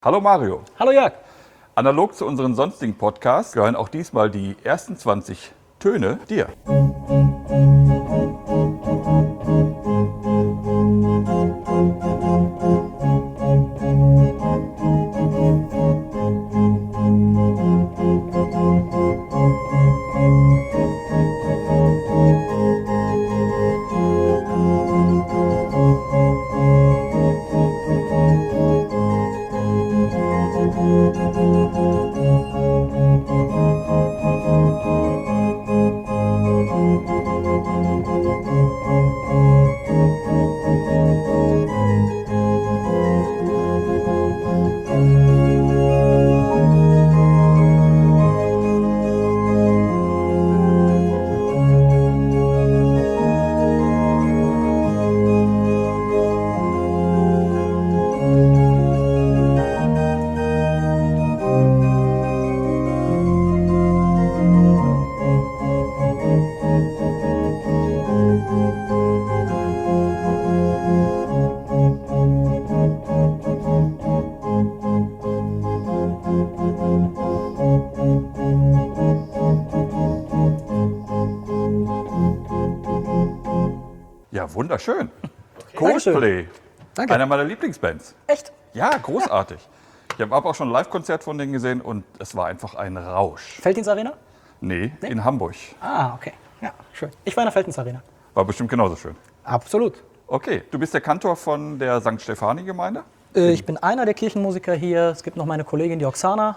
Hallo Mario. Hallo Jörg. Analog zu unseren sonstigen Podcasts gehören auch diesmal die ersten 20 Töne dir. Ja, wunderschön. Coldplay. Danke. Einer meiner Lieblingsbands. Echt? Ja, großartig. Ich habe auch schon ein Live-Konzert von denen gesehen und es war einfach ein Rausch. Felddienst-Arena? Nee, in Hamburg. Ah, okay. Ja, schön. Ich war in der Felddienst-Arena. War bestimmt genauso schön. Absolut. Okay, du bist der Kantor von der St. Stephani-Gemeinde? Ich bin einer der Kirchenmusiker hier. Es gibt noch meine Kollegin, die Oksana.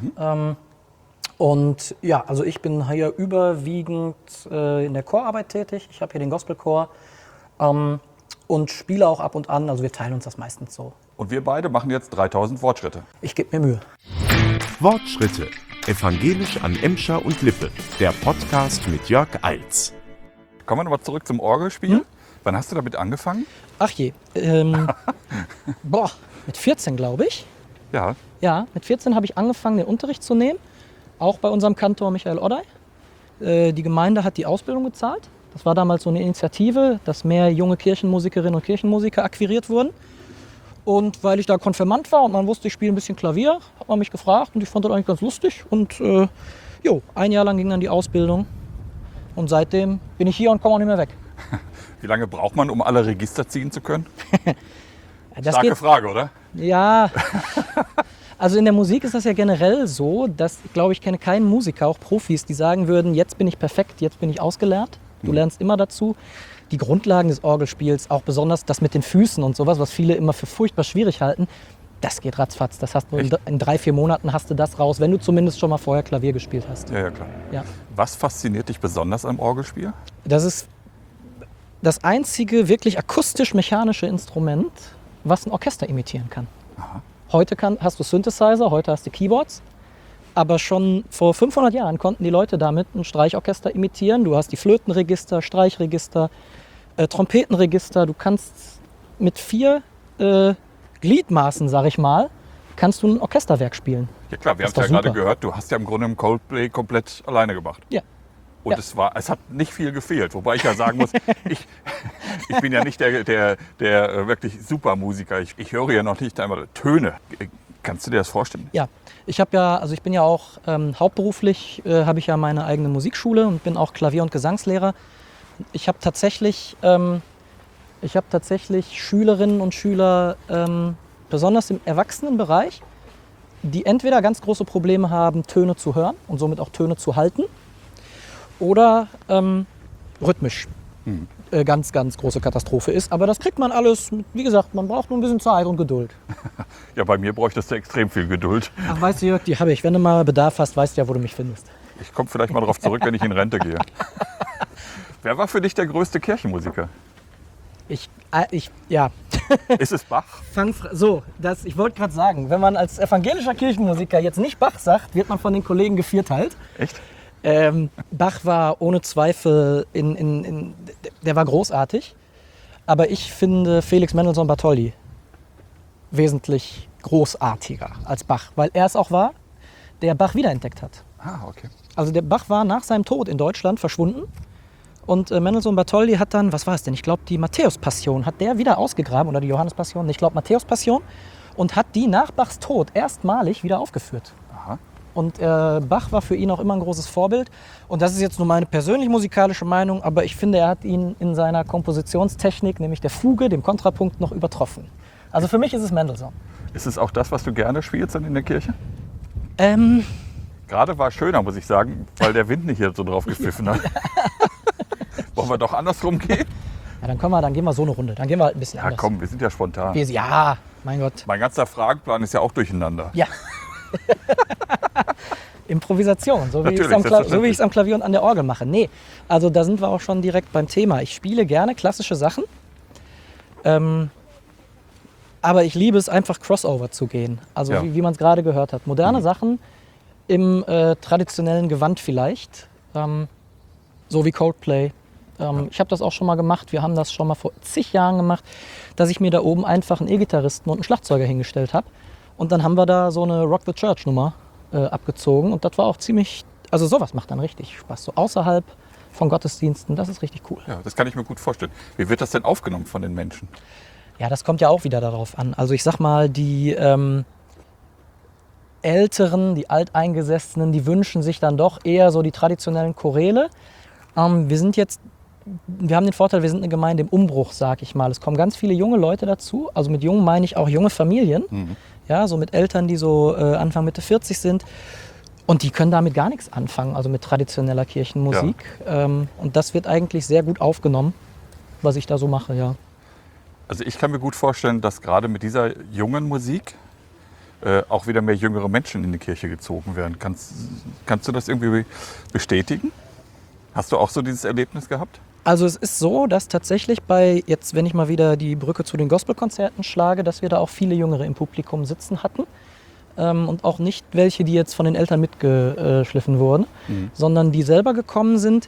Und ja, also ich bin hier überwiegend in der Chorarbeit tätig. Ich habe hier den Gospelchor und spiele auch ab und an. Also wir teilen uns das meistens so. Und wir beide machen jetzt 3000 Wortschritte. Ich gebe mir Mühe. Wortschritte. Evangelisch an Emscher und Lippe. Der Podcast mit Jörg Eils. Kommen wir nochmal zurück zum Orgelspiel. Wann hast du damit angefangen? Ach je. Mit 14 glaube ich. Ja. Ja, mit 14 habe ich angefangen, den Unterricht zu nehmen. Auch bei unserem Kantor Michael Oddey. Die Gemeinde hat die Ausbildung gezahlt. Das war damals so eine Initiative, dass mehr junge Kirchenmusikerinnen und Kirchenmusiker akquiriert wurden. Und weil ich da Konfirmand war und man wusste, ich spiele ein bisschen Klavier, hat man mich gefragt und ich fand das eigentlich ganz lustig. Und ein Jahr lang ging dann die Ausbildung. Und seitdem bin ich hier und komme auch nicht mehr weg. Wie lange braucht man, um alle Register ziehen zu können? Das Starke Frage, oder? Ja, also in der Musik ist das ja generell so, dass, glaube ich, kenne keinen Musiker, auch Profis, die sagen würden, jetzt bin ich perfekt, jetzt bin ich ausgelernt. Du lernst immer dazu. Die Grundlagen des Orgelspiels, auch besonders das mit den Füßen und sowas, was viele immer für furchtbar schwierig halten, das geht ratzfatz. Das hast du in 3-4 Monaten hast du das raus, wenn du zumindest schon mal vorher Klavier gespielt hast. Ja, klar. Ja. Was fasziniert dich besonders am Orgelspiel? Das ist das einzige wirklich akustisch-mechanische Instrument, was ein Orchester imitieren kann. Aha. Heute hast du Synthesizer, heute hast du Keyboards. Aber schon vor 500 Jahren konnten die Leute damit ein Streichorchester imitieren. Du hast die Flötenregister, Streichregister, Trompetenregister. Du kannst mit 4 Gliedmaßen, sag ich mal, kannst du ein Orchesterwerk spielen. Ja klar, wir haben Das es ist ja doch gerade super. gehört, du hast ja im Grunde im Coldplay komplett alleine gemacht. Ja. Und Ja. es hat nicht viel gefehlt. Wobei ich ja sagen muss, ich bin ja nicht der wirklich Supermusiker. Ich höre ja noch nicht einmal Töne. Kannst du dir das vorstellen? Ja, ich bin ja auch hauptberuflich, habe ich ja meine eigene Musikschule und bin auch Klavier- und Gesangslehrer. Ich habe tatsächlich Schülerinnen und Schüler, besonders im Erwachsenenbereich, die entweder ganz große Probleme haben, Töne zu hören und somit auch Töne zu halten, oder rhythmisch ganz, ganz große Katastrophe ist. Aber das kriegt man alles, wie gesagt, man braucht nur ein bisschen Zeit und Geduld. Ja, bei mir bräuchtest du extrem viel Geduld. Ach, weißt du, Jörg, die habe ich. Wenn du mal Bedarf hast, weißt du ja, wo du mich findest. Ich komme vielleicht mal darauf zurück, wenn ich in Rente gehe. Wer war für dich der größte Kirchenmusiker? Ja. Ist es Bach? Ich wollte gerade sagen, wenn man als evangelischer Kirchenmusiker jetzt nicht Bach sagt, wird man von den Kollegen gevierteilt. Echt? Bach war ohne Zweifel, der war großartig. Aber ich finde Felix Mendelssohn Bartholdy wesentlich großartiger als Bach, weil er es auch war, der Bach wiederentdeckt hat. Ah, okay. Also der Bach war nach seinem Tod in Deutschland verschwunden und Mendelssohn Bartholdy hat dann, was war es denn? Ich glaube, die Matthäus-Passion hat der wieder ausgegraben oder die Johannes-Passion, ich glaube Matthäus-Passion. und hat die nach Bachs Tod erstmalig wieder aufgeführt. Aha. Und Bach war für ihn auch immer ein großes Vorbild. Und das ist jetzt nur meine persönlich musikalische Meinung, aber ich finde, er hat ihn in seiner Kompositionstechnik, nämlich der Fuge, dem Kontrapunkt, noch übertroffen. Also für mich ist es Mendelssohn. Ist es auch das, was du gerne spielst dann in der Kirche? Ähm, Gerade war es schöner, muss ich sagen, weil der Wind nicht hier so drauf gepfiffen hat. Wollen wir doch andersrum gehen? ja, dann gehen wir so eine Runde. Dann gehen wir halt ein bisschen Ja anders. komm, wir sind ja spontan. Ja, mein Gott. Mein ganzer Fragenplan ist ja auch durcheinander. Ja. Improvisation, so wie ich Natürlich, es am Klavier und an der Orgel mache. Nee, also da sind wir auch schon direkt beim Thema. Ich spiele gerne klassische Sachen, aber ich liebe es einfach Crossover zu gehen. Also Ja. wie man es gerade gehört hat. Moderne Sachen im traditionellen Gewand vielleicht, so wie Coldplay. Ich habe das auch schon mal gemacht. Wir haben das schon mal vor zig Jahren gemacht, dass ich mir da oben einfach einen E-Gitarristen und einen Schlagzeuger hingestellt habe. Und dann haben wir da so eine Rock the Church Nummer abgezogen. Und das war auch ziemlich, also sowas macht dann richtig Spaß. So außerhalb von Gottesdiensten, das ist richtig cool. Ja, das kann ich mir gut vorstellen. Wie wird das denn aufgenommen von den Menschen? Ja, das kommt ja auch wieder darauf an. Also ich sag mal, die Älteren, die Alteingesessenen, die wünschen sich dann doch eher so die traditionellen Choräle. Wir haben den Vorteil, wir sind eine Gemeinde im Umbruch, sag ich mal. Es kommen ganz viele junge Leute dazu. Also mit jung meine ich auch junge Familien. Ja, so mit Eltern, die so Anfang, Mitte 40 sind. Und die können damit gar nichts anfangen, also mit traditioneller Kirchenmusik. Und das wird eigentlich sehr gut aufgenommen, was ich da so mache, ja. Also ich kann mir gut vorstellen, dass gerade mit dieser jungen Musik auch wieder mehr jüngere Menschen in die Kirche gezogen werden. Kannst du das irgendwie bestätigen? Hast du auch so dieses Erlebnis gehabt? Also es ist so, dass tatsächlich jetzt, wenn ich mal wieder die Brücke zu den Gospelkonzerten schlage, dass wir da auch viele Jüngere im Publikum sitzen hatten. Und auch nicht welche, die jetzt von den Eltern mitgeschliffen wurden, sondern die selber gekommen sind.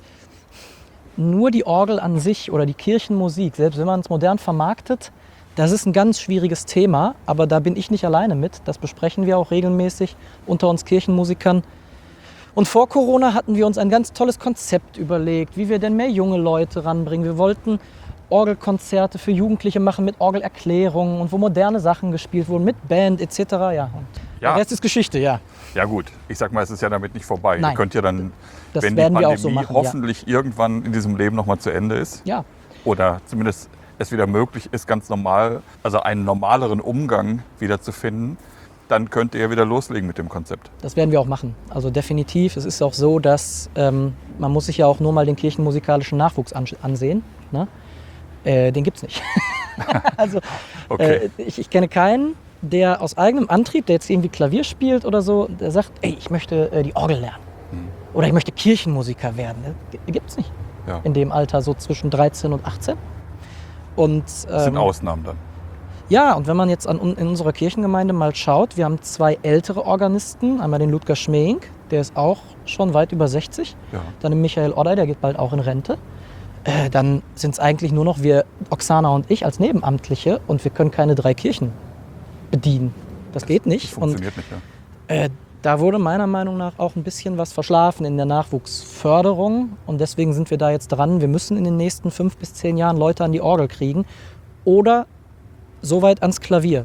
Nur die Orgel an sich oder die Kirchenmusik, selbst wenn man es modern vermarktet, das ist ein ganz schwieriges Thema, aber da bin ich nicht alleine mit. Das besprechen wir auch regelmäßig unter uns Kirchenmusikern. Und vor Corona hatten wir uns ein ganz tolles Konzept überlegt, wie wir denn mehr junge Leute ranbringen. Wir wollten Orgelkonzerte für Jugendliche machen mit Orgelerklärungen und wo moderne Sachen gespielt wurden, mit Band etc. Ja, und Ja. der Rest ist Geschichte, ja. Ja gut, ich sag mal, es ist ja damit nicht vorbei. Nein. Ihr könnt ja dann, Das wenn die werden wir Pandemie auch so machen, hoffentlich irgendwann in diesem Leben nochmal zu Ende ist, Ja, oder zumindest es wieder möglich ist, ganz normal, also einen normaleren Umgang wieder zu finden, dann könnt ihr wieder loslegen mit dem Konzept. das werden wir auch machen. Also definitiv. Es ist auch so, dass man muss sich ja auch nur mal den kirchenmusikalischen Nachwuchs ansehen. Ne? Den gibt's nicht. Also Okay. ich kenne keinen, der aus eigenem Antrieb, der jetzt irgendwie Klavier spielt oder so, der sagt, ey, ich möchte die Orgel lernen. Oder ich möchte Kirchenmusiker werden. Gibt's nicht. Ja. In dem Alter, so zwischen 13 und 18. Und, Das sind Ausnahmen dann. ja, und wenn man jetzt in unserer Kirchengemeinde mal schaut, wir haben 2 ältere Organisten, einmal den Ludger Schmeink, der ist auch schon weit über 60, Ja. dann den Michael Odday, der geht bald auch in Rente. Dann sind es eigentlich nur noch wir, Oksana und ich als Nebenamtliche, und wir können keine 3 Kirchen bedienen. Das geht Das nicht. Und funktioniert nicht, ja. da wurde meiner Meinung nach auch ein bisschen was verschlafen in der Nachwuchsförderung. Und deswegen sind wir da jetzt dran. Wir müssen in den nächsten 5 bis 10 Jahren Leute an die Orgel kriegen oder so weit ans Klavier,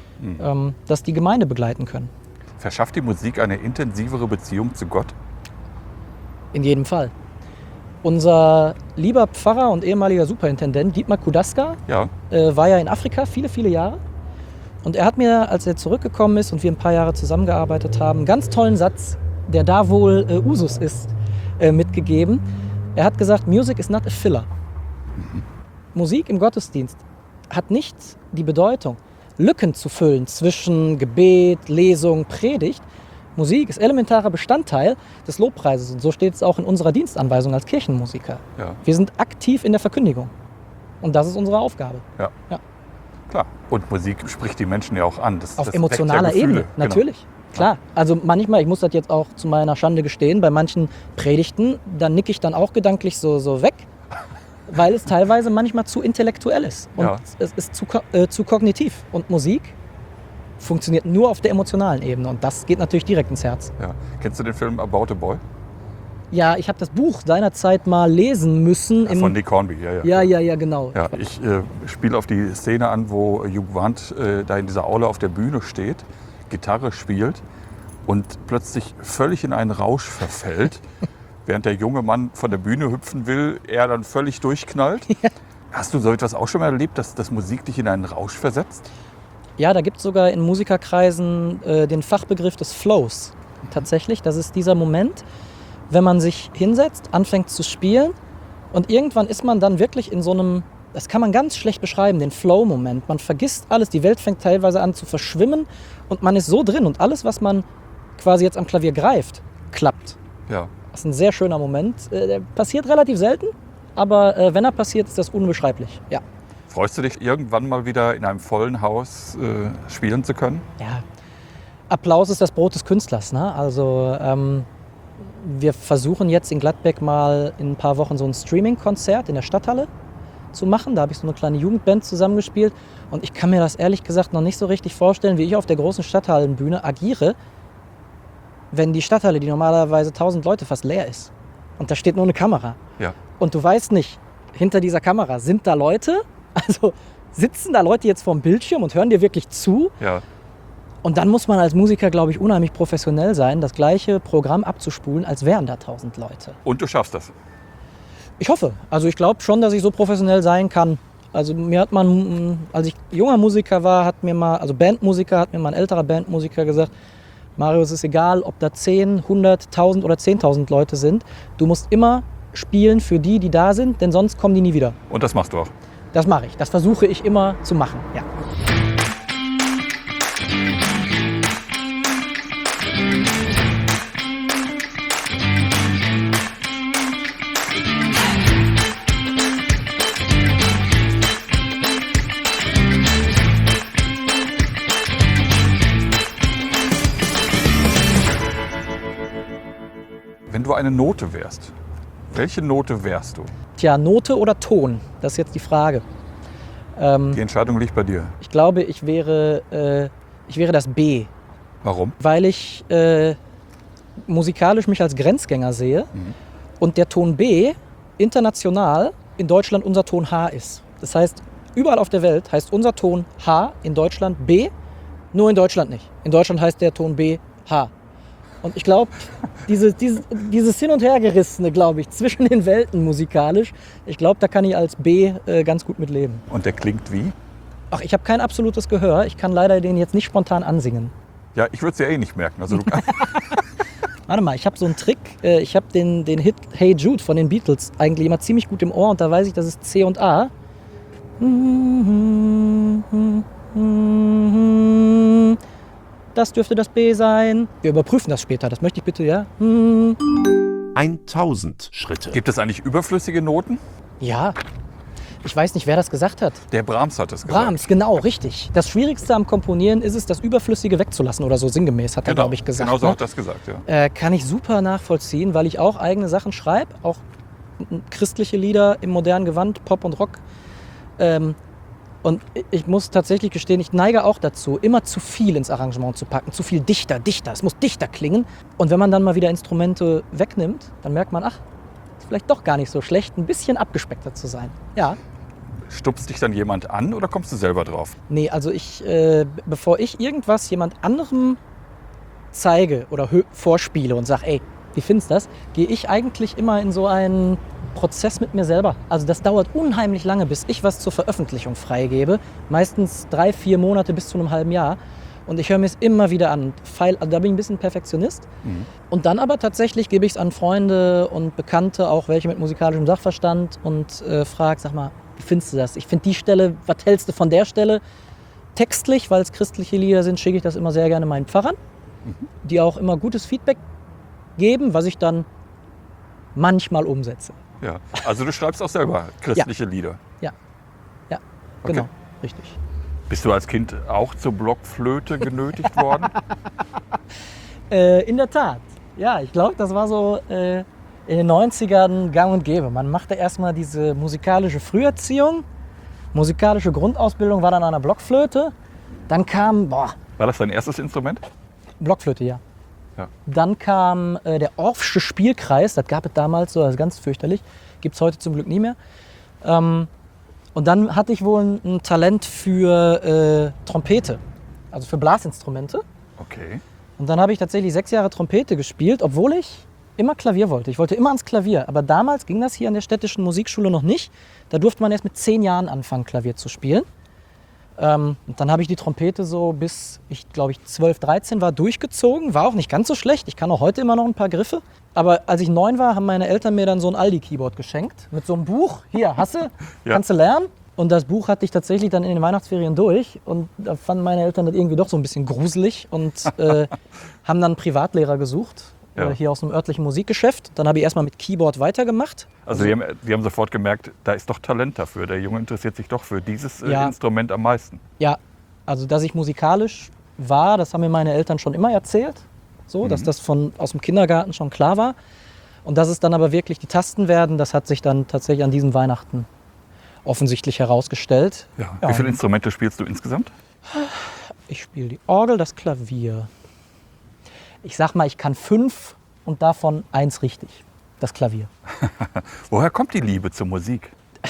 dass die Gemeinde begleiten können. Verschafft die Musik eine intensivere Beziehung zu Gott? In jedem Fall. Unser lieber Pfarrer und ehemaliger Superintendent Dietmar Kudaska Ja. war ja in Afrika viele, viele Jahre. Und er hat mir, als er zurückgekommen ist und wir ein paar Jahre zusammengearbeitet haben, einen ganz tollen Satz, der da wohl Usus ist, mitgegeben. Er hat gesagt, Music is not a filler. Musik im Gottesdienst hat nicht die Bedeutung, Lücken zu füllen zwischen Gebet, Lesung, Predigt. Musik ist elementarer Bestandteil des Lobpreises. Und so steht es auch in unserer Dienstanweisung als Kirchenmusiker. Ja. Wir sind aktiv in der Verkündigung. Und das ist unsere Aufgabe. Ja. Ja. Klar. Und Musik spricht die Menschen ja auch an. Das Auf weckt emotionaler ja Gefühle. Ebene, natürlich. Klar. Also manchmal, ich muss das jetzt auch zu meiner Schande gestehen, bei manchen Predigten, da nicke ich dann auch gedanklich so weg, weil es teilweise manchmal zu intellektuell ist. Und Ja. es ist zu kognitiv. Und Musik funktioniert nur auf der emotionalen Ebene. Und das geht natürlich direkt ins Herz. Ja. Kennst du den Film About a Boy? Ja, ich habe das Buch seinerzeit mal lesen müssen. Von Nick Hornby, ja. Ja, genau. Ja, ich spiele auf die Szene an, wo Hugh Grant da in dieser Aula auf der Bühne steht, Gitarre spielt und plötzlich völlig in einen Rausch verfällt, während der junge Mann von der Bühne hüpfen will, er dann völlig durchknallt. Ja. Hast du so etwas auch schon mal erlebt, dass Musik dich in einen Rausch versetzt? Ja, da gibt es sogar in Musikerkreisen den Fachbegriff des Flows. Tatsächlich, das ist dieser Moment, wenn man sich hinsetzt, anfängt zu spielen und irgendwann ist man dann wirklich in so einem, das kann man ganz schlecht beschreiben, den Flow-Moment. Man vergisst alles, die Welt fängt teilweise an zu verschwimmen und man ist so drin und alles, was man quasi jetzt am Klavier greift, klappt. Ja. Das ist ein sehr schöner Moment. Der passiert relativ selten, aber wenn er passiert, ist das unbeschreiblich. Ja. Freust du dich, irgendwann mal wieder in einem vollen Haus spielen zu können? Ja. Applaus ist das Brot des Künstlers. Ne? Also wir versuchen jetzt in Gladbeck mal in ein paar Wochen so ein Streaming-Konzert in der Stadthalle zu machen. Da habe ich so eine kleine Jugendband zusammengespielt. Und ich kann mir das ehrlich gesagt noch nicht so richtig vorstellen, wie ich auf der großen Stadthallenbühne agiere, wenn die Stadthalle, die normalerweise 1000 Leute fast leer ist. Und da steht nur eine Kamera. Ja. Und du weißt nicht, hinter dieser Kamera sind da Leute, also sitzen da Leute jetzt vorm Bildschirm und hören dir wirklich zu. Ja. Und dann muss man als Musiker, glaube ich, unheimlich professionell sein, das gleiche Programm abzuspulen, als wären da 1000 Leute. Und du schaffst das? Ich hoffe. Also ich glaube schon, dass ich so professionell sein kann. Also mir hat man, als ich junger Musiker war, Bandmusiker, hat mir mal ein älterer Bandmusiker gesagt, Mario, es ist egal, ob da 10, 100, 1000 oder 10.000 Leute sind. Du musst immer spielen für die, die da sind, denn sonst kommen die nie wieder. Und das machst du auch? Das mache ich. Das versuche ich immer zu machen, ja. Wenn du eine Note wärst, welche Note wärst du? Tja, Note oder Ton? Das ist jetzt die Frage. Die Entscheidung liegt bei dir. Ich glaube, ich wäre das B, Warum? weil ich musikalisch mich als Grenzgänger sehe und der Ton B international in Deutschland unser Ton H ist. Das heißt, überall auf der Welt heißt unser Ton H, in Deutschland B, nur in Deutschland nicht. In Deutschland heißt der Ton B H. Und ich glaube, dieses Hin- und Hergerissene, glaube ich, zwischen den Welten musikalisch, ich glaube, da kann ich als B ganz gut mit leben. Und der klingt wie? Ach, ich habe kein absolutes Gehör. Ich kann leider den jetzt nicht spontan ansingen. Ja, ich würde es ja eh nicht merken. Also du Warte mal, ich habe so einen Trick. Ich habe den Hit Hey Jude von den Beatles eigentlich immer ziemlich gut im Ohr und da weiß ich, das ist C und A. Das dürfte das B sein. Wir überprüfen das später, das möchte ich bitte, ja? 1000 Schritte. Gibt es eigentlich überflüssige Noten? Ja. Ich weiß nicht, wer das gesagt hat. Der Brahms hat es gesagt. Brahms, genau, richtig. Das Schwierigste am Komponieren ist es, das Überflüssige wegzulassen oder so sinngemäß, hat er, glaube ich, gesagt. Genau so ne? hat er das gesagt, ja. Kann ich super nachvollziehen, weil ich auch eigene Sachen schreibe, auch christliche Lieder im modernen Gewand, Pop und Rock. Und ich muss tatsächlich gestehen, ich neige auch dazu, immer zu viel ins Arrangement zu packen, zu viel dichter. Es muss dichter klingen. Und wenn man dann mal wieder Instrumente wegnimmt, dann merkt man, ach, ist vielleicht doch gar nicht so schlecht, ein bisschen abgespeckter zu sein. Ja. Stupst dich dann jemand an oder kommst du selber drauf? Nee, also bevor ich irgendwas jemand anderem zeige oder vorspiele und sage, ey, wie findest du das, gehe ich eigentlich immer in so einen Prozess mit mir selber. Also das dauert unheimlich lange, bis ich was zur Veröffentlichung freigebe. Meistens 3-4 Monate bis zu einem halben Jahr. Und ich höre mir es immer wieder an. Also da bin ich ein bisschen Perfektionist. Und dann aber tatsächlich gebe ich es an Freunde und Bekannte, auch welche mit musikalischem Sachverstand und frage, sag mal, wie findest du das? Ich finde die Stelle, was hältst du von der Stelle? Textlich, weil es christliche Lieder sind, schicke ich das immer sehr gerne meinen Pfarrern, die auch immer gutes Feedback geben, was ich dann manchmal umsetze. Ja, also du schreibst auch selber christliche Lieder. Ja, Okay. genau, richtig. Bist du als Kind auch zur Blockflöte genötigt worden? In der Tat. Ja, ich glaube, das war so in den 90ern gang und gäbe. Man machte erstmal diese musikalische Früherziehung, musikalische Grundausbildung war dann an der Blockflöte. Dann kam, War das dein erstes Instrument? Blockflöte, ja. Ja. Dann kam der Orffsche Spielkreis, das gab es damals so, das ist ganz fürchterlich, gibt es heute zum Glück nie mehr. Und dann hatte ich wohl ein Talent für Trompete, also für Blasinstrumente. Okay. Und dann habe ich tatsächlich 6 Jahre Trompete gespielt, obwohl ich immer Klavier wollte. Ich wollte immer ans Klavier, aber damals ging das hier an der städtischen Musikschule noch nicht. Da durfte man erst mit 10 Jahren anfangen, Klavier zu spielen. Und dann habe ich die Trompete so bis ich, glaube ich, 12, 13 war durchgezogen. War auch nicht ganz so schlecht. Ich kann auch heute immer noch ein paar Griffe. Aber als ich 9 war, haben meine Eltern mir dann so ein Aldi-Keyboard geschenkt. Mit so einem Buch. Hier, hast du, Ja. kannst du lernen. Und das Buch hatte ich tatsächlich dann in den Weihnachtsferien durch. Und da fanden meine Eltern das irgendwie doch so ein bisschen gruselig. Und haben dann einen Privatlehrer gesucht. Ja. Hier aus einem örtlichen Musikgeschäft. Dann habe ich erstmal mit Keyboard weitergemacht. Also die haben sofort gemerkt, da ist doch Talent dafür. Der Junge interessiert sich doch für dieses Ja. Instrument am meisten. Ja, also dass ich musikalisch war, das haben mir meine Eltern schon immer erzählt. So, dass das aus dem Kindergarten schon klar war. Und dass es dann aber wirklich die Tasten werden, das hat sich dann tatsächlich an diesen Weihnachten offensichtlich herausgestellt. Ja. Ja. Wie viele Instrumente spielst du insgesamt? Ich spiele die Orgel, das Klavier. Ich sag mal, ich kann 5 und davon 1 richtig. Das Klavier. Woher kommt die Liebe zur Musik?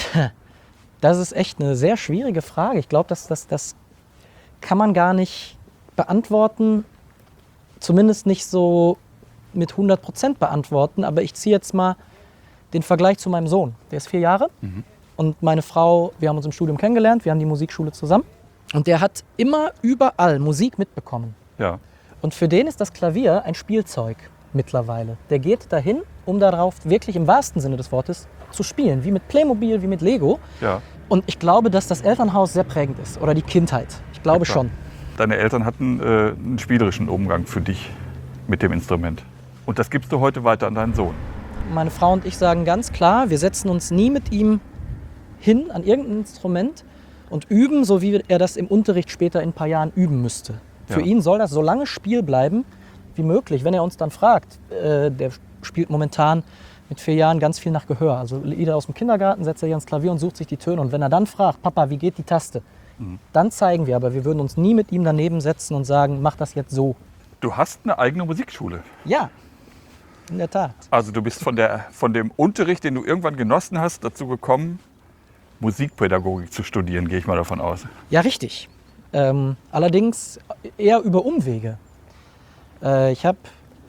Das ist echt eine sehr schwierige Frage. Ich glaube, das kann man gar nicht beantworten. Zumindest nicht so mit 100% beantworten. Aber ich ziehe jetzt mal den Vergleich zu meinem Sohn. Der ist 4 Jahre. Und meine Frau, wir haben uns im Studium kennengelernt. Wir haben die Musikschule zusammen. Und der hat immer überall Musik mitbekommen. Ja. Und für den ist das Klavier ein Spielzeug mittlerweile. Der geht dahin, um darauf wirklich im wahrsten Sinne des Wortes zu spielen. Wie mit Playmobil, wie mit Lego. Ja. Und ich glaube, dass das Elternhaus sehr prägend ist. Oder die Kindheit. Ich glaube Ja, klar. schon. Deine Eltern hatten einen spielerischen Umgang für dich mit dem Instrument. Und das gibst du heute weiter an deinen Sohn. Meine Frau und ich sagen ganz klar, wir setzen uns nie mit ihm hin an irgendein Instrument und üben, so wie er das im Unterricht später in ein paar Jahren üben müsste. Für Ja. ihn soll das so lange Spiel bleiben wie möglich. Wenn er uns dann fragt, der spielt momentan mit 4 Jahren ganz viel nach Gehör. Also Lieder aus dem Kindergarten setzt er hier ans Klavier und sucht sich die Töne. Und wenn er dann fragt, Papa, wie geht die Taste? Dann zeigen wir, aber wir würden uns nie mit ihm daneben setzen und sagen, mach das jetzt so. Du hast eine eigene Musikschule. Ja, in der Tat. Also du bist von dem Unterricht, den du irgendwann genossen hast, dazu gekommen, Musikpädagogik zu studieren, gehe ich mal davon aus. Ja, richtig. Allerdings eher über Umwege. Ich habe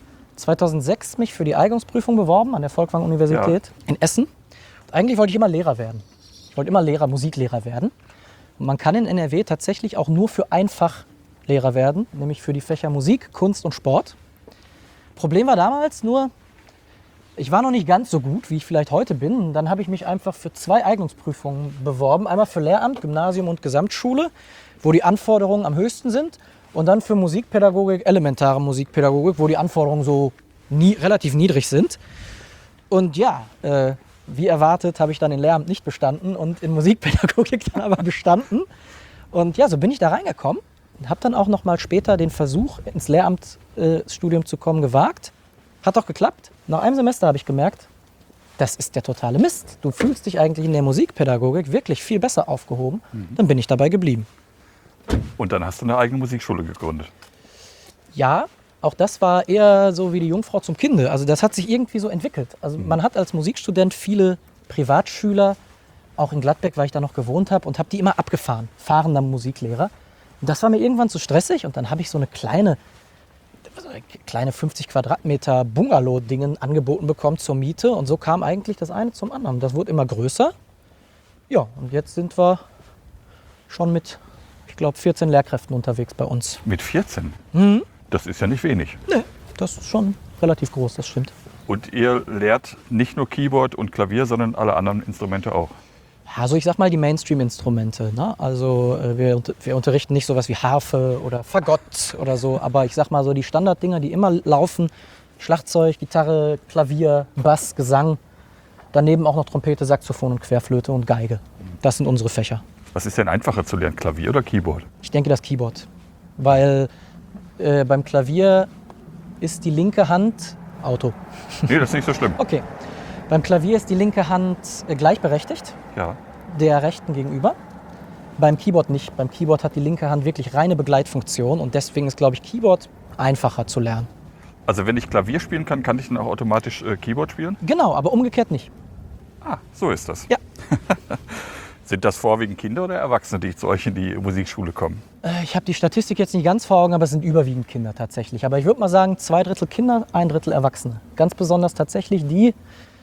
2006 mich für die Eignungsprüfung beworben an der Folkwang-Universität in Essen. Und eigentlich wollte ich immer Lehrer werden. Ich wollte immer Musiklehrer werden. Und man kann in NRW tatsächlich auch nur für ein Fach Lehrer werden, nämlich für die Fächer Musik, Kunst und Sport. Problem war damals nur, ich war noch nicht ganz so gut, wie ich vielleicht heute bin. Und dann habe ich mich einfach für 2 Eignungsprüfungen beworben. Einmal für Lehramt, Gymnasium und Gesamtschule, wo die Anforderungen am höchsten sind. Und dann für Musikpädagogik, elementare Musikpädagogik, wo die Anforderungen so relativ niedrig sind. Und ja, wie erwartet habe ich dann in Lehramt nicht bestanden und in Musikpädagogik dann aber bestanden. Und ja, so bin ich da reingekommen. Und habe dann auch noch mal später den Versuch, ins Lehramtsstudium zu kommen, gewagt. Hat auch geklappt. Nach einem Semester habe ich gemerkt, das ist der totale Mist. Du fühlst dich eigentlich in der Musikpädagogik wirklich viel besser aufgehoben. Dann bin ich dabei geblieben. Und dann hast du eine eigene Musikschule gegründet. Ja, auch das war eher so wie die Jungfrau zum Kinde. Also das hat sich irgendwie so entwickelt. Also man hat als Musikstudent viele Privatschüler, auch in Gladbeck, weil ich da noch gewohnt habe, und habe die immer abgefahren, fahrender Musiklehrer. Und das war mir irgendwann zu stressig und dann habe ich so eine kleine 50 Quadratmeter Bungalow-Dingen angeboten bekommen zur Miete. Und so kam eigentlich das eine zum anderen. Das wurde immer größer. Ja, und jetzt sind wir schon mit, ich glaube, 14 Lehrkräften unterwegs bei uns. Mit 14? Das ist ja nicht wenig. Nee, das ist schon relativ groß, das stimmt. Und ihr lehrt nicht nur Keyboard und Klavier, sondern alle anderen Instrumente auch. Also ich sag mal die Mainstream-Instrumente. Ne? Also wir unterrichten nicht sowas wie Harfe oder Fagott oder so, aber ich sag mal so die Standarddinger, die immer laufen. Schlagzeug, Gitarre, Klavier, Bass, Gesang. Daneben auch noch Trompete, Saxophon und Querflöte und Geige. Das sind unsere Fächer. Was ist denn einfacher zu lernen, Klavier oder Keyboard? Ich denke das Keyboard, weil beim Klavier ist die linke Hand Auto. Nee, das ist nicht so schlimm. Okay, beim Klavier ist die linke Hand gleichberechtigt Ja. der rechten gegenüber. Beim Keyboard nicht. Beim Keyboard hat die linke Hand wirklich reine Begleitfunktion und deswegen ist, glaube ich, Keyboard einfacher zu lernen. Also wenn ich Klavier spielen kann, kann ich dann auch automatisch Keyboard spielen? Genau, aber umgekehrt nicht. Ah, so ist das. Ja. Sind das vorwiegend Kinder oder Erwachsene, die zu euch in die Musikschule kommen? Ich habe die Statistik jetzt nicht ganz vor Augen, aber es sind überwiegend Kinder tatsächlich. Aber ich würde mal sagen, 2/3 Kinder, 1/3 Erwachsene. Ganz besonders tatsächlich die,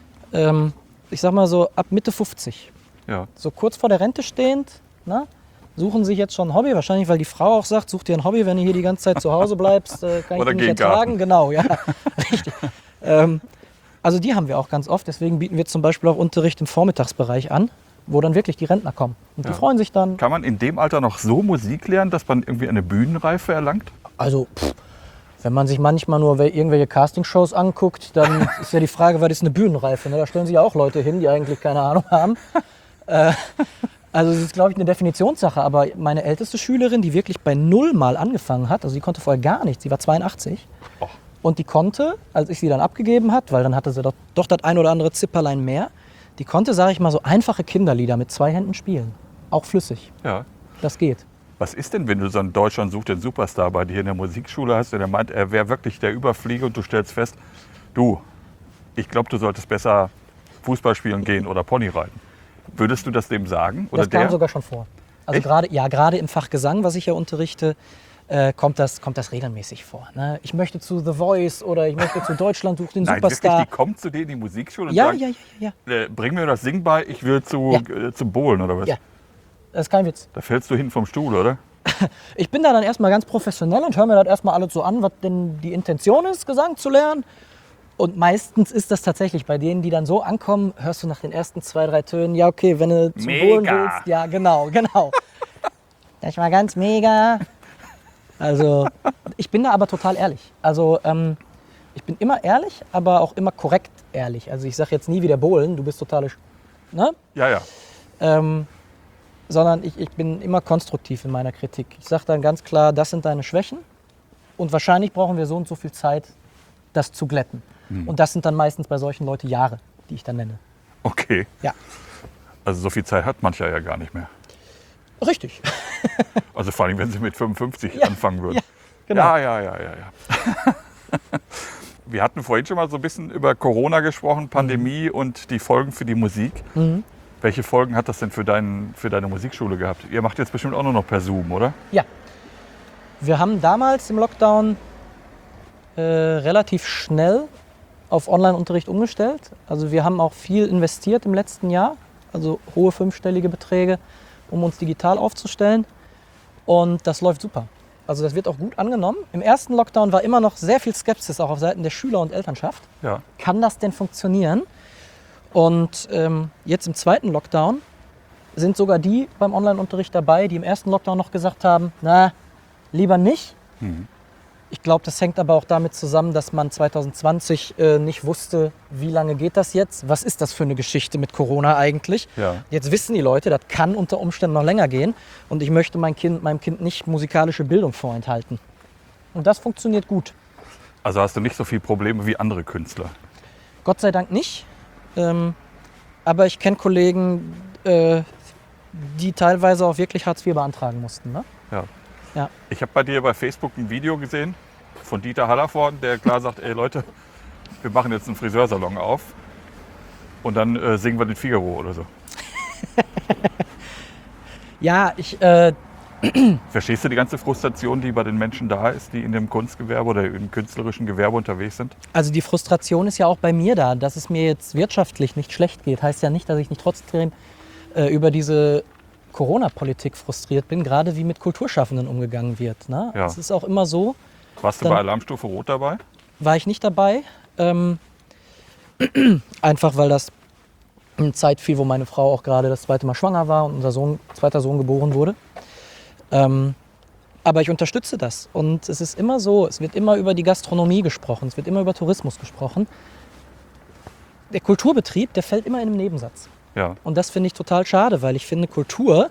ich sag mal so ab Mitte 50. Ja. So kurz vor der Rente stehend, ne, suchen sich jetzt schon ein Hobby. Wahrscheinlich, weil die Frau auch sagt, such dir ein Hobby, wenn du hier die ganze Zeit zu Hause bleibst, kann ich Oder dich nicht geh in den Garten. ertragen. Genau, ja, richtig. Also die haben wir auch ganz oft. Deswegen bieten wir zum Beispiel auch Unterricht im Vormittagsbereich an, wo dann wirklich die Rentner kommen. Und die Ja. freuen sich dann. Kann man in dem Alter noch so Musik lernen, dass man irgendwie eine Bühnenreife erlangt? Also, wenn man sich manchmal nur irgendwelche Castingshows anguckt, dann ist ja die Frage, was ist eine Bühnenreife? Ne? Da stellen sich ja auch Leute hin, die eigentlich keine Ahnung haben. Also es ist, glaube ich, eine Definitionssache. Aber meine älteste Schülerin, die wirklich bei 0 mal angefangen hat, also die konnte vorher gar nichts, sie war 82. Och. Und die konnte, als ich sie dann abgegeben habe, weil dann hatte sie doch das ein oder andere Zipperlein mehr, die konnte, sage ich mal, so einfache Kinderlieder mit 2 Händen spielen. Auch flüssig. Ja. Das geht. Was ist denn, wenn du so einen Deutschland sucht den Superstar bei dir in der Musikschule hast, der meint, er wäre wirklich der Überflieger und du stellst fest, du, ich glaube, du solltest besser Fußball spielen gehen oder Pony reiten. Würdest du das dem sagen? Oder Das kam der? sogar schon vor. Also Echt? gerade im Fach Gesang, was ich ja unterrichte, kommt das regelmäßig vor. Ne? Ich möchte zu The Voice oder ich möchte zu Deutschland sucht den Nein, Superstar. wirklich, die kommt zu dir in die Musikschule und Ja, sagt, ja. bring mir das Sing bei, ich will zum Bowlen oder was? Ja. Das ist kein Witz. Da fällst du hin vom Stuhl, oder? Ich bin da dann erstmal ganz professionell und höre mir das erstmal alles so an, was denn die Intention ist, Gesang zu lernen. Und meistens ist das tatsächlich bei denen, die dann so ankommen, hörst du nach den ersten 2, 3 Tönen, ja okay, wenn du zum Mega. Bowlen willst, ja genau. Das war ganz mega. Also ich bin da aber total ehrlich. Also ich bin immer ehrlich, aber auch immer korrekt ehrlich. Also ich sage jetzt nie wieder Bowlen, du bist total, ne? Ja. Sondern ich bin immer konstruktiv in meiner Kritik. Ich sage dann ganz klar, das sind deine Schwächen und wahrscheinlich brauchen wir so und so viel Zeit, das zu glätten. Und das sind dann meistens bei solchen Leuten Jahre, die ich dann nenne. Okay. Ja, Also so viel Zeit hat mancher ja gar nicht mehr. richtig. Also vor allem, wenn sie mit 55 Ja, anfangen würden. ja, genau. Ja. Wir hatten vorhin schon mal so ein bisschen über Corona gesprochen, Pandemie und die Folgen für die Musik. Welche Folgen hat das denn für deine Musikschule gehabt? Ihr macht jetzt bestimmt auch nur noch per Zoom, oder? Ja. Wir haben damals im Lockdown relativ schnell auf Online-Unterricht umgestellt. Also wir haben auch viel investiert im letzten Jahr, also hohe 5-stellige Beträge, um uns digital aufzustellen. Und das läuft super. Also das wird auch gut angenommen. Im ersten Lockdown war immer noch sehr viel Skepsis, auch auf Seiten der Schüler und Elternschaft. Ja. Kann das denn funktionieren? Und jetzt im zweiten Lockdown sind sogar die beim Online-Unterricht dabei, die im ersten Lockdown noch gesagt haben, na, lieber nicht. Ich glaube, das hängt aber auch damit zusammen, dass man 2020 nicht wusste, wie lange geht das jetzt? Was ist das für eine Geschichte mit Corona eigentlich? Ja. Jetzt wissen die Leute, das kann unter Umständen noch länger gehen. Und ich möchte meinem Kind nicht musikalische Bildung vorenthalten. Und das funktioniert gut. Also hast du nicht so viele Probleme wie andere Künstler. Gott sei Dank nicht. Aber ich kenne Kollegen, die teilweise auch wirklich Hartz IV beantragen mussten. Ne? Ja. Ja. Ich habe bei dir bei Facebook ein Video gesehen von Dieter Hallervorden, der klar sagt, ey Leute, wir machen jetzt einen Friseursalon auf und dann singen wir den Figaro oder so. Ja, Verstehst du die ganze Frustration, die bei den Menschen da ist, die in dem Kunstgewerbe oder im künstlerischen Gewerbe unterwegs sind? also die Frustration ist ja auch bei mir da, dass es mir jetzt wirtschaftlich nicht schlecht geht. Heißt ja nicht, dass ich nicht trotzdem über diese Corona-Politik frustriert bin, gerade wie mit Kulturschaffenden umgegangen wird. Ne? Ja. Es ist auch immer so, Warst du Dann- bei Alarmstufe Rot dabei? war ich nicht dabei. Einfach weil das eine Zeit fiel, wo meine Frau auch gerade das 2. Mal schwanger war und unser zweiter Sohn geboren wurde. Aber ich unterstütze das. Und es ist immer so, es wird immer über die Gastronomie gesprochen, es wird immer über Tourismus gesprochen. Der Kulturbetrieb, der fällt immer in einem Nebensatz. Ja. Und das finde ich total schade, weil ich finde, Kultur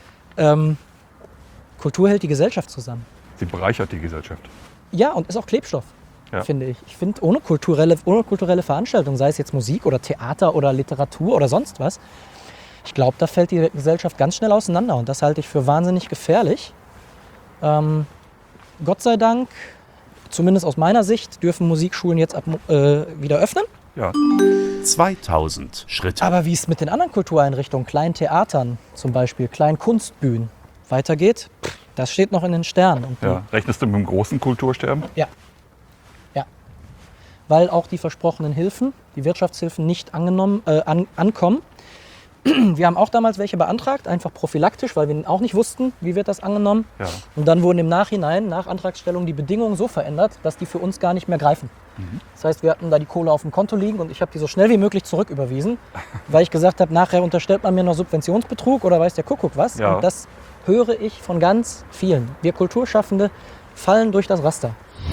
hält die Gesellschaft zusammen. Sie bereichert die Gesellschaft. Ja, und ist auch Klebstoff, Ja. finde ich. Ich finde, ohne kulturelle Veranstaltungen, sei es jetzt Musik oder Theater oder Literatur oder sonst was, ich glaube, da fällt die Gesellschaft ganz schnell auseinander. Und das halte ich für wahnsinnig gefährlich. Gott sei Dank, zumindest aus meiner Sicht, dürfen Musikschulen jetzt wieder öffnen. Ja. 2000 Schritte. Aber wie es mit den anderen Kultureinrichtungen, kleinen Theatern zum Beispiel, kleinen Kunstbühnen weitergeht, das steht noch in den Sternen. Und Ja. Rechnest du mit dem großen Kultursterben? Ja. Weil auch die versprochenen Hilfen, die Wirtschaftshilfen nicht ankommen. Wir haben auch damals welche beantragt, einfach prophylaktisch, weil wir auch nicht wussten, wie wird das angenommen. Ja. Und dann wurden im Nachhinein, nach Antragstellung, die Bedingungen so verändert, dass die für uns gar nicht mehr greifen. Das heißt, wir hatten da die Kohle auf dem Konto liegen und ich habe die so schnell wie möglich zurücküberwiesen, weil ich gesagt habe, nachher unterstellt man mir noch Subventionsbetrug oder weiß der Kuckuck was. Ja. Und das höre ich von ganz vielen. Wir Kulturschaffende fallen durch das Raster.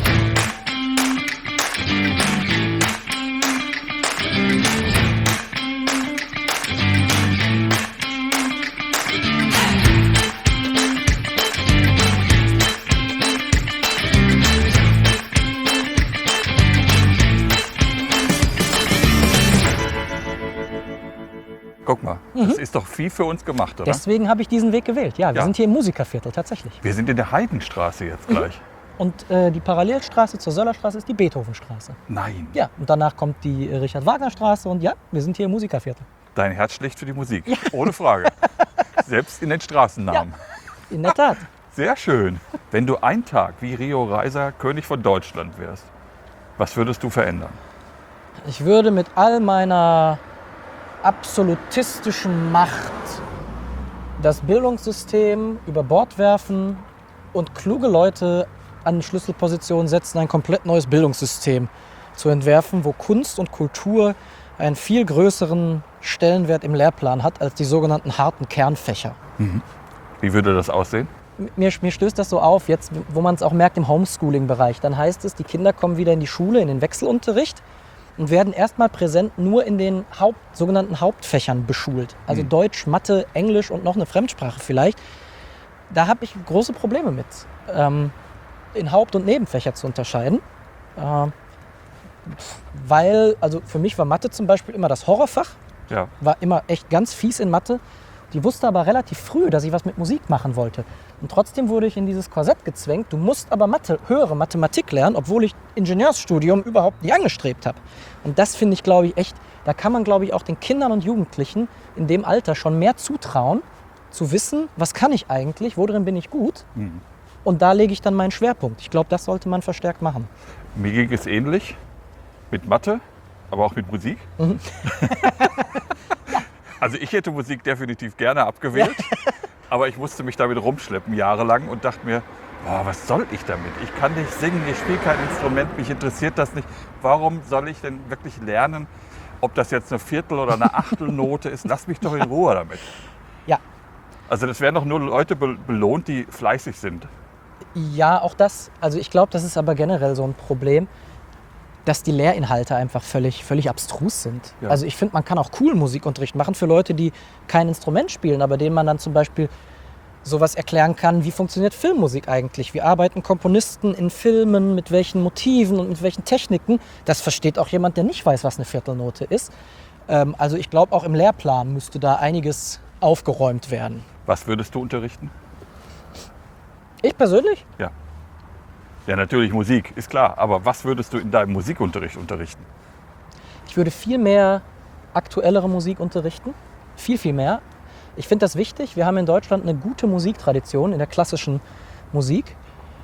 Guck mal, das ist doch viel für uns gemacht, oder? Deswegen habe ich diesen Weg gewählt. Ja, wir Ja. sind hier im Musikerviertel tatsächlich. Wir sind in der Heidenstraße jetzt gleich. Und die Parallelstraße zur Söllerstraße ist die Beethovenstraße. Nein, Ja, und danach kommt die Richard-Wagner-Straße und ja, wir sind hier im Musikerviertel. dein Herz schlägt für die Musik. Ohne Frage. Selbst in den Straßennamen. In der Tat. Sehr schön. Wenn du einen Tag wie Rio Reiser König von Deutschland wärst, was würdest du verändern? Ich würde mit all meiner absolutistischen Macht das Bildungssystem über Bord werfen und kluge Leute an Schlüsselpositionen setzen, ein komplett neues Bildungssystem zu entwerfen, wo Kunst und Kultur einen viel größeren Stellenwert im Lehrplan hat als die sogenannten harten Kernfächer. Wie würde das aussehen? Mir stößt das so auf, jetzt wo man es auch merkt im Homeschooling-Bereich. Dann heißt es, die Kinder kommen wieder in die Schule, in den Wechselunterricht und werden erstmal präsent nur in den sogenannten Hauptfächern beschult. Also Deutsch, Mathe, Englisch und noch eine Fremdsprache vielleicht. Da habe ich große Probleme mit, in Haupt- und Nebenfächer zu unterscheiden. Weil, also für mich war Mathe zum Beispiel immer das Horrorfach. Ja. War immer echt ganz fies in Mathe. Die wusste aber relativ früh, dass ich was mit Musik machen wollte. Und trotzdem wurde ich in dieses Korsett gezwängt. Du musst aber höhere Mathematik lernen, obwohl ich Ingenieursstudium überhaupt nicht angestrebt habe. Und das finde ich, glaube ich, echt, da kann man, glaube ich, auch den Kindern und Jugendlichen in dem Alter schon mehr zutrauen, zu wissen, was kann ich eigentlich, worin bin ich gut. Und da lege ich dann meinen Schwerpunkt. Ich glaube, das sollte man verstärkt machen. Mir ging es ähnlich mit Mathe, aber auch mit Musik. Also ich hätte Musik definitiv gerne abgewählt, aber ich musste mich damit rumschleppen jahrelang und dachte mir, boah, was soll ich damit? Ich kann nicht singen, ich spiele kein Instrument, mich interessiert das nicht. Warum soll ich denn wirklich lernen, ob das jetzt eine Viertel- oder eine Achtelnote ist? Lass mich doch in Ruhe damit. Ja. Also das werden doch nur Leute belohnt, die fleißig sind. Ja, auch das. Also ich glaube, das ist aber generell so ein Problem, dass die Lehrinhalte einfach völlig abstrus sind. Ja. Also ich finde, man kann auch cool Musikunterricht machen für Leute, die kein Instrument spielen, aber denen man dann zum Beispiel sowas erklären kann, wie funktioniert Filmmusik eigentlich? Wie arbeiten Komponisten in Filmen, mit welchen Motiven und mit welchen Techniken? Das versteht auch jemand, der nicht weiß, was eine Viertelnote ist. Also ich glaube, auch im Lehrplan müsste da einiges aufgeräumt werden. Was würdest du unterrichten? Ich persönlich? Ja. Ja, natürlich Musik, ist klar. Aber was würdest du in deinem Musikunterricht unterrichten? Ich würde viel mehr aktuellere Musik unterrichten. Viel mehr. Ich finde das wichtig. Wir haben in Deutschland eine gute Musiktradition in der klassischen Musik.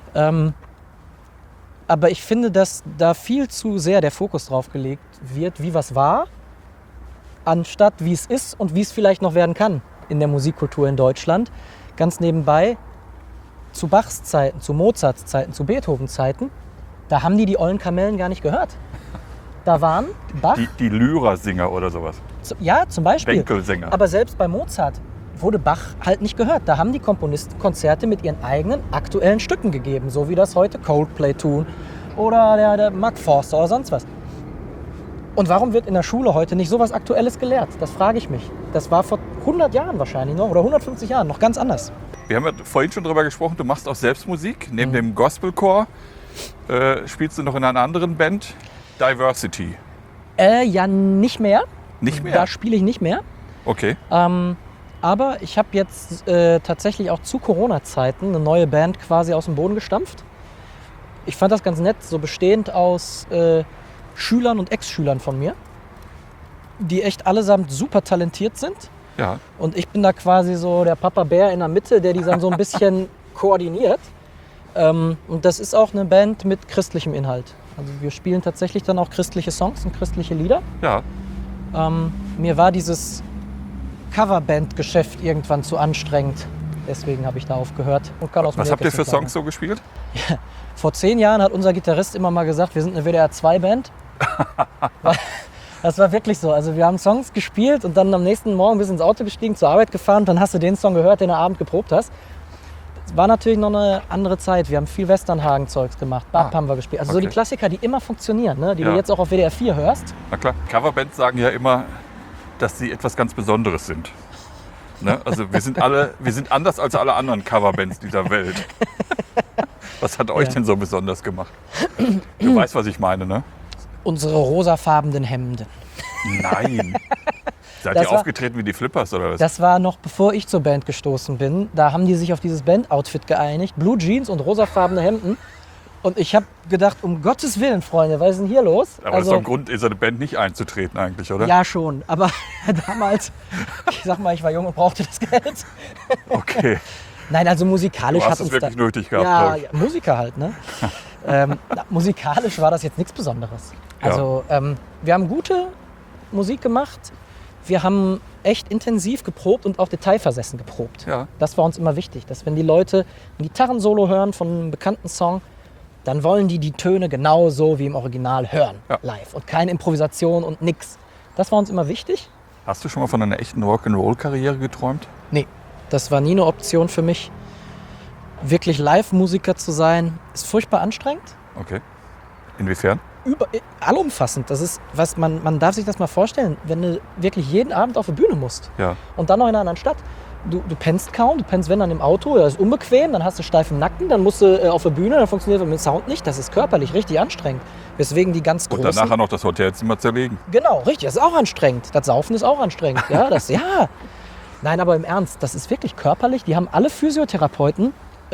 Aber ich finde, dass da viel zu sehr der Fokus drauf gelegt wird, wie was war, anstatt wie es ist und wie es vielleicht noch werden kann in der Musikkultur in Deutschland. Ganz nebenbei, zu Bachs Zeiten, zu Mozarts Zeiten, zu Beethovens Zeiten, da haben die ollen Kamellen gar nicht gehört. Da waren Bach, Die Lyra-Singer oder sowas. ja zum Beispiel, Bänkelsänger. aber selbst bei Mozart wurde Bach halt nicht gehört. Da haben die Komponisten Konzerte mit ihren eigenen aktuellen Stücken gegeben, so wie das heute Coldplay tun oder der Mark Forster oder sonst was. Und warum wird in der Schule heute nicht sowas Aktuelles gelehrt? Das frage ich mich. Das war vor 100 Jahren wahrscheinlich noch oder 150 Jahren noch ganz anders. Wir haben ja vorhin schon darüber gesprochen, du machst auch selbst Musik. Neben dem Gospelchor spielst du noch in einer anderen Band, Diversity. Ja, nicht mehr. Nicht mehr? Da spiele ich nicht mehr. Okay. Aber ich habe jetzt tatsächlich auch zu Corona-Zeiten eine neue Band quasi aus dem Boden gestampft. ich fand das ganz nett, so bestehend aus Schülern und Ex-Schülern von mir, die echt allesamt super talentiert sind. Ja. Und ich bin da quasi so der Papa Bär in der Mitte, der die dann so ein bisschen koordiniert. Und das ist auch eine Band mit christlichem Inhalt. Also wir spielen tatsächlich dann auch christliche Songs und christliche Lieder. Ja. Mir war dieses Coverband-Geschäft irgendwann zu anstrengend. Deswegen habe ich da aufgehört. Und kann aus dem Was habt ihr für Nähkästchen Songs so gespielt? Vor 10 Jahren hat unser Gitarrist immer mal gesagt, wir sind eine WDR-2-Band. Das war wirklich so. Also wir haben Songs gespielt und dann am nächsten Morgen bis ins Auto gestiegen, zur Arbeit gefahren. Dann hast du den Song gehört, den du abend geprobt hast. Es war natürlich noch eine andere Zeit. Wir haben viel Westernhagen-Zeugs gemacht. Bab haben wir gespielt. Also so die Klassiker, die immer funktionieren, ne? Die du jetzt auch auf WDR 4 hörst. Na klar, Coverbands sagen ja immer, dass sie etwas ganz Besonderes sind. Ne? Also wir sind anders als alle anderen Coverbands dieser Welt. Was hat euch denn so besonders gemacht? Du weißt, was ich meine, ne? Unsere rosafarbenen Hemden. Nein. Seid Das ihr war- aufgetreten wie die Flippers oder was? Das war noch bevor ich zur Band gestoßen bin. Da haben die sich auf dieses Band-Outfit geeinigt. Blue Jeans und rosafarbene Hemden. Und ich habe gedacht, um Gottes Willen, Freunde, was ist denn hier los? Aber das ist doch ein Grund, in so eine Band nicht einzutreten eigentlich, oder? Ja, schon. Aber damals, ich sag mal, ich war jung und brauchte das Geld. Okay. Nein, also musikalisch Du hast hat es uns wirklich da, nötig gehabt, ja, glaub ich. ja, Musiker halt, ne? Musikalisch war das jetzt nichts Besonderes. Ja. Also wir haben gute Musik gemacht. Wir haben echt intensiv geprobt und auch detailversessen geprobt. Ja. Das war uns immer wichtig, dass wenn die Leute ein Gitarrensolo hören von einem bekannten Song, dann wollen die Töne genau so wie im Original hören, Ja. live. Und keine Improvisation und nix. Das war uns immer wichtig. Hast du schon mal von einer echten Rock'n'Roll-Karriere geträumt? Nee, das war nie eine Option für mich. Wirklich Live-Musiker zu sein, ist furchtbar anstrengend. Okay. Inwiefern? Allumfassend. Das ist, was man darf sich das mal vorstellen, wenn du wirklich jeden Abend auf die Bühne musst Ja. und dann noch in einer anderen Stadt. Du pennst kaum, du pennst wenn dann im Auto, das ist unbequem, dann hast du steifen Nacken, dann musst du auf der Bühne, dann funktioniert das mit dem Sound nicht. Das ist körperlich richtig anstrengend. Weswegen die ganz Und großen... dann nachher noch das Hotelzimmer zerlegen. Genau, richtig, das ist auch anstrengend. Das Saufen ist auch anstrengend. Ja, ja. Nein, aber im Ernst, das ist wirklich körperlich. Die haben alle Physiotherapeuten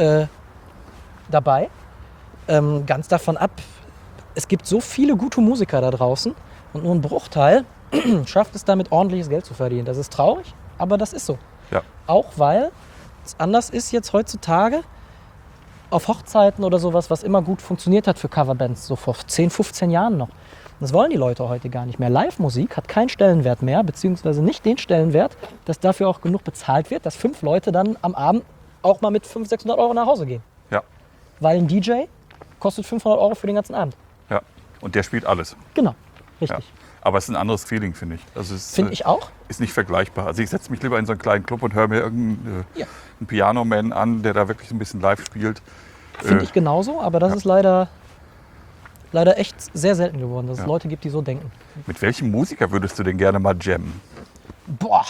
dabei. Ganz davon ab, es gibt so viele gute Musiker da draußen und nur ein Bruchteil schafft es damit, ordentliches Geld zu verdienen. Das ist traurig, aber das ist so. Ja. Auch weil es anders ist jetzt heutzutage auf Hochzeiten oder sowas, was immer gut funktioniert hat für Coverbands, so vor 10, 15 Jahren noch. Das wollen die Leute heute gar nicht mehr. Live-Musik hat keinen Stellenwert mehr, beziehungsweise nicht den Stellenwert, dass dafür auch genug bezahlt wird, dass 5 Leute dann am Abend auch mal mit 500, 600 Euro nach Hause gehen. Ja. Weil ein DJ kostet 500 Euro für den ganzen Abend. Ja. Und der spielt alles. Genau, Ja. richtig. Aber es ist ein anderes Feeling, finde ich. Also es Finde ich auch. ist nicht vergleichbar. Also ich setze mich lieber in so einen kleinen Club und höre mir irgendeinen Ja. einen Pianoman an, der da wirklich ein bisschen live spielt. Finde ich genauso, aber das ist leider echt sehr selten geworden, dass es Ja. Leute gibt, die so denken. Mit welchem Musiker würdest du denn gerne mal jammen? Boah.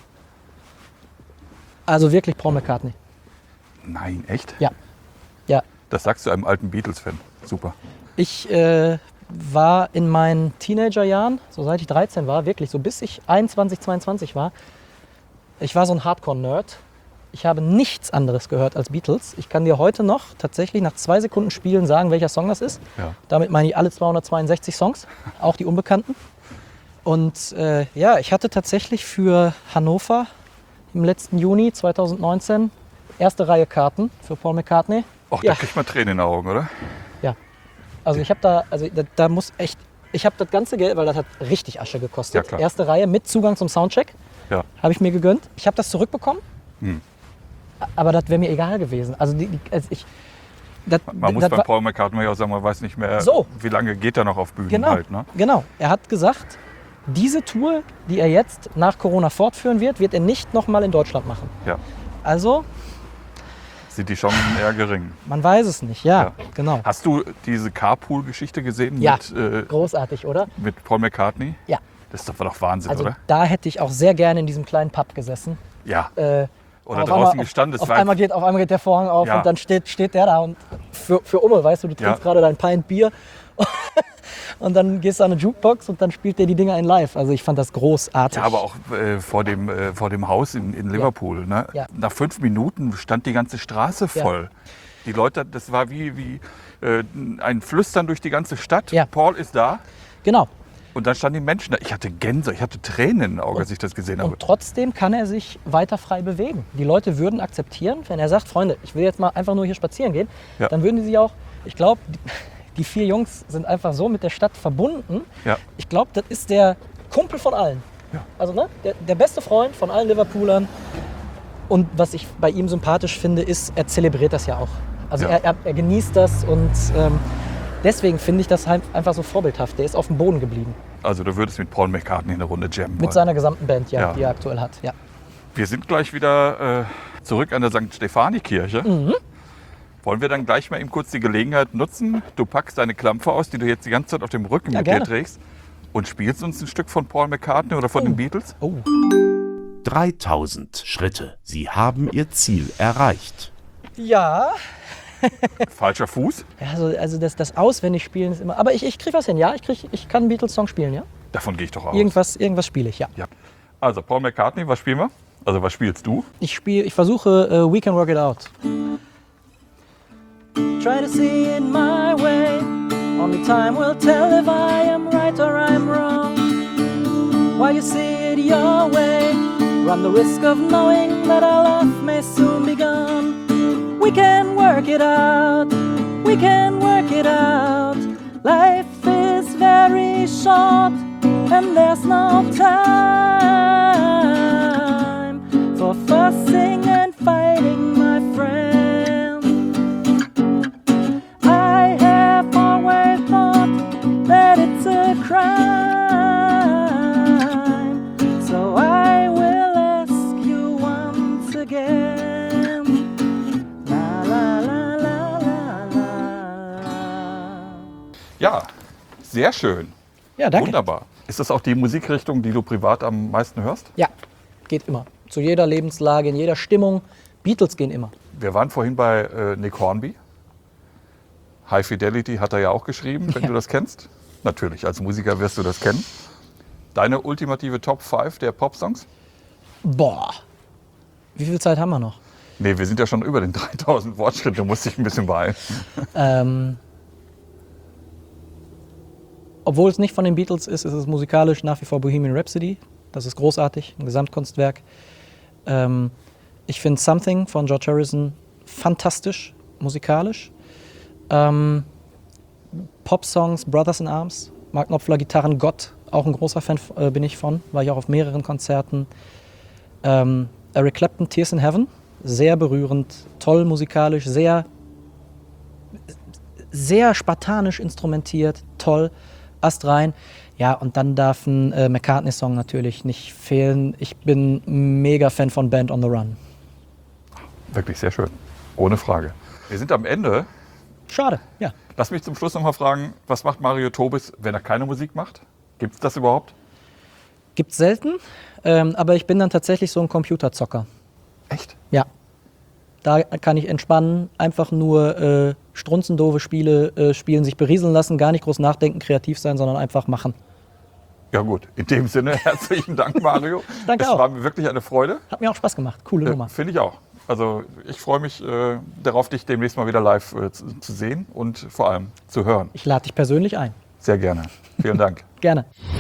Also wirklich Paul McCartney. Nein, echt? Ja. Ja. Das sagst du einem alten Beatles-Fan. Super. Ich war in meinen Teenagerjahren, so seit ich 13 war, wirklich so bis ich 21, 22 war, ich war so ein Hardcore-Nerd. Ich habe nichts anderes gehört als Beatles. Ich kann dir heute noch tatsächlich nach 2 Sekunden Spielen sagen, welcher Song das ist. Ja. Damit meine ich alle 262 Songs, auch die unbekannten. Und ja, ich hatte tatsächlich für Hannover im letzten Juni 2019 erste Reihe Karten für Paul McCartney. Och, Ja. da kriegt man Tränen in den Augen, oder? Ja. Also ich habe da muss echt, ich habe das ganze Geld, weil das hat richtig Asche gekostet. Ja, klar. Erste Reihe mit Zugang zum Soundcheck Ja. habe ich mir gegönnt. Ich habe das zurückbekommen, Hm. aber das wäre mir egal gewesen. Also Man muss das bei war- Paul McCartney auch sagen, man weiß nicht mehr, So. wie lange geht er noch auf Bühnen Genau, halt. Ne? genau. Er hat gesagt, diese Tour, die er jetzt nach Corona fortführen wird er nicht nochmal in Deutschland machen. Ja. Also, Sind die Chancen eher gering. man weiß es nicht. Ja, Ja. genau. Hast du diese Carpool-Geschichte gesehen Ja. mit, Großartig, oder? mit Paul McCartney? Ja. Das war doch Wahnsinn, Also oder? da hätte ich auch sehr gerne in diesem kleinen Pub gesessen. Ja. Äh, Oder auf draußen einmal- gestanden. Das Auf war einmal geht der Vorhang auf Ja. und dann steht der da und für Umme, weißt du, du trinkst Ja. gerade dein Pint Bier und dann gehst du an eine Jukebox und dann spielt der die Dinger in live. Also ich fand das großartig. ja, aber auch vor dem Haus in Liverpool. Ne? Ja. Nach 5 Minuten stand die ganze Straße voll. Die Leute, das war wie ein Flüstern durch die ganze Stadt. Ja. Paul ist da. Genau. Und dann standen die Menschen da. Ich hatte Gänse, ich hatte Tränen in den Augen, als ich das gesehen habe. Und trotzdem kann er sich weiter frei bewegen. Die Leute würden akzeptieren, wenn er sagt, Freunde, ich will jetzt mal einfach nur hier spazieren gehen, Ja. dann würden die sich auch, ich glaube, die 4 Jungs sind einfach so mit der Stadt verbunden. Ja. Ich glaube, das ist der Kumpel von allen. Ja. Also ne, der beste Freund von allen Liverpoolern. Und was ich bei ihm sympathisch finde, ist, er zelebriert das ja auch. Also Ja. er genießt das und deswegen finde ich das halt einfach so vorbildhaft. Der ist auf dem Boden geblieben. Also du würdest mit Paul McCartney eine Runde jammen Mit wollen. seiner gesamten Band, Ja. die er aktuell hat. Ja. Wir sind gleich wieder zurück an der St. Stefani-Kirche. Mhm. Wollen wir dann gleich mal eben kurz die Gelegenheit nutzen? Du packst deine Klampfe aus, die du jetzt die ganze Zeit auf dem Rücken Ja, mit dir gerne. trägst und spielst uns ein Stück von Paul McCartney oder von den Beatles? Oh. 3000 Schritte. Sie haben Ihr Ziel erreicht. Ja. Falscher Fuß? Ja, also das Auswendigspielen ist immer. Aber ich kriege was hin, ja? Ich kann einen Beatles-Song spielen, ja? Davon gehe ich doch aus. Irgendwas spiele ich, ja. Ja. Also Paul McCartney, was spielen wir? Also was spielst du? Ich versuche We Can Work It Out. Try to see it my way. Only time will tell if I am right or I'm wrong. While you see it your way, run the risk of knowing that our love may soon be gone. We can work it out. We can work it out. Life is very short and there's no time for fussing and fighting, my friend. I have always thought that it's a crime, so I will ask you once again. La la la la la la. Ja, sehr schön. Ja, danke. Wunderbar. Ist das auch die Musikrichtung, die du privat am meisten hörst? Ja, geht immer. Zu jeder Lebenslage, in jeder Stimmung. Beatles gehen immer. Wir waren vorhin bei Nick Hornby. High Fidelity hat er ja auch geschrieben, wenn du das kennst. Natürlich, als Musiker wirst du das kennen. Deine ultimative Top 5 der Popsongs? Boah. Wie viel Zeit haben wir noch? Nee, wir sind ja schon über den 3000 Wortschritten, du musst dich ein bisschen beeilen. Obwohl es nicht von den Beatles ist, ist es musikalisch nach wie vor Bohemian Rhapsody. Das ist großartig, ein Gesamtkunstwerk. Ich finde Something von George Harrison fantastisch, musikalisch. Pop-Songs, Brothers in Arms, Mark Knopfler, Gitarren, Gott, auch ein großer Fan bin ich von, war ich auch auf mehreren Konzerten. Eric Clapton, Tears in Heaven, sehr berührend, toll musikalisch, sehr spartanisch instrumentiert, toll, astrein. Ja, und dann darf ein McCartney-Song natürlich nicht fehlen. Ich bin mega Fan von Band on the Run. Wirklich sehr schön, ohne Frage. Wir sind am Ende. Schade, ja. Lass mich zum Schluss noch mal fragen, was macht Mario Tobis, wenn er keine Musik macht? Gibt es das überhaupt? Gibt's selten, aber ich bin dann tatsächlich so ein Computerzocker. Echt? Ja. Da kann ich entspannen, einfach nur strunzendoofe Spiele spielen, sich berieseln lassen, gar nicht groß nachdenken, kreativ sein, sondern einfach machen. Ja gut, in dem Sinne herzlichen Dank, Mario. Danke es auch. war mir wirklich eine Freude. Hat mir auch Spaß gemacht. Coole Nummer. Finde ich auch. Also ich freue mich darauf, dich demnächst mal wieder live zu sehen und vor allem zu hören. Ich lade dich persönlich ein. Sehr gerne. Vielen Dank. Gerne.